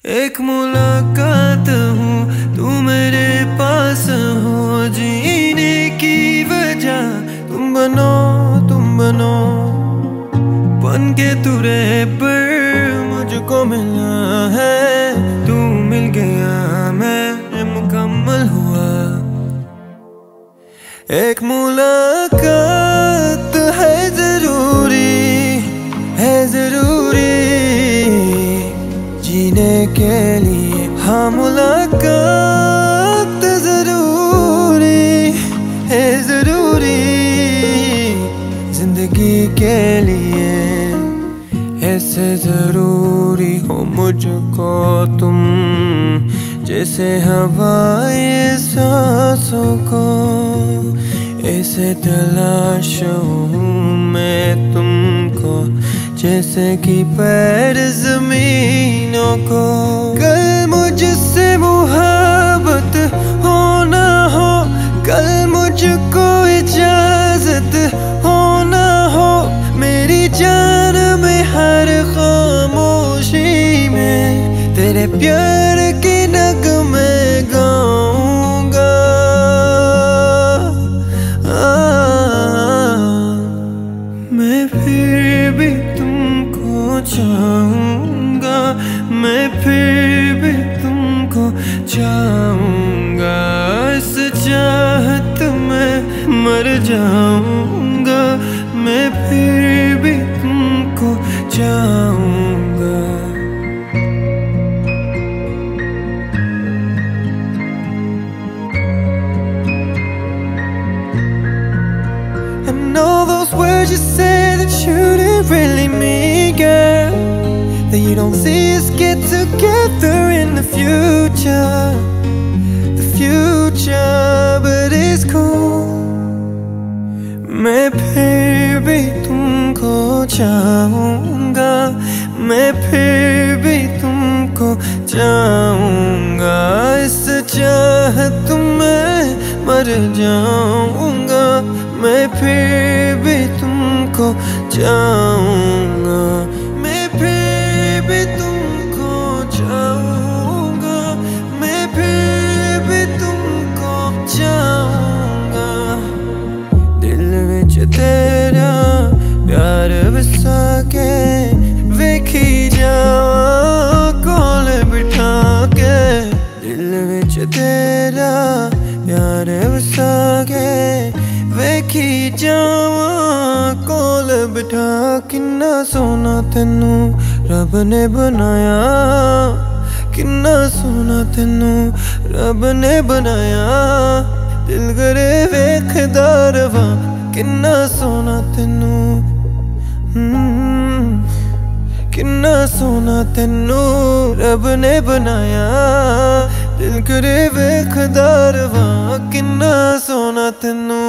एक मुलाकात हूँ, तू मेरे पास हो, जीने की वजह तुम बनो, तुम बनो। बन के तू रहे पर मुझको मिला है, तू मिल गया मैं मुकम्मल हुआ। एक मुलाकात है जरूरी, है जरूरी जीने के लिए। हाँ मुलाकात जरूरी है, जरूरी जिंदगी के लिए। ऐसे जरूरी हो मुझको तुम, जैसे हवाएं सांसों को। ऐसे तलाश हूँ मैं तुमको, जैसे कि पैर जमीनों को। कल मुझसे मुहब्बत हो ना हो, कल मुझको इजाजत हो ना हो, मेरी जान में हर खामोशी में तेरे प्यार के नगमे गाऊंगा। मैं फिर भी तुमको चाहूंगा, मैं फिर भी तुमको चाहूंगा। इस चाहत में मर जाऊंगा, मैं फिर भी तुमको चाहूंगा। And all those words you say that you didn't really mean, girl, that you don't see us get together in the future, but it's cool. मैं फिर भी तुमको चाहूंगा, मैं फिर भी तुमको चाहूंगा। इस चाहत में मर जाऊंगा, मैं फिर भी तुमको चाहूंगा। मैं फिर भी तुमको चाहूंगा, मैं फिर भी तुमको चाहूंगा। दिल विच तेरा प्यार वसा के वेखी जावां कोल बिठा के। दिल विच तेरा प्यार वसा के वेखी जावां कोल बिठा। किन्ना सोना तेनू रब ने बनाया, किन्ना सोना तेनू रब ने बनाया। दिल करे वेखदा रवां, किन्ना सोना तेनू, किन्ना सोना तेनू रब ने बनाया। दिल करे वेखदा रवां, किन्ना सोना तेनू।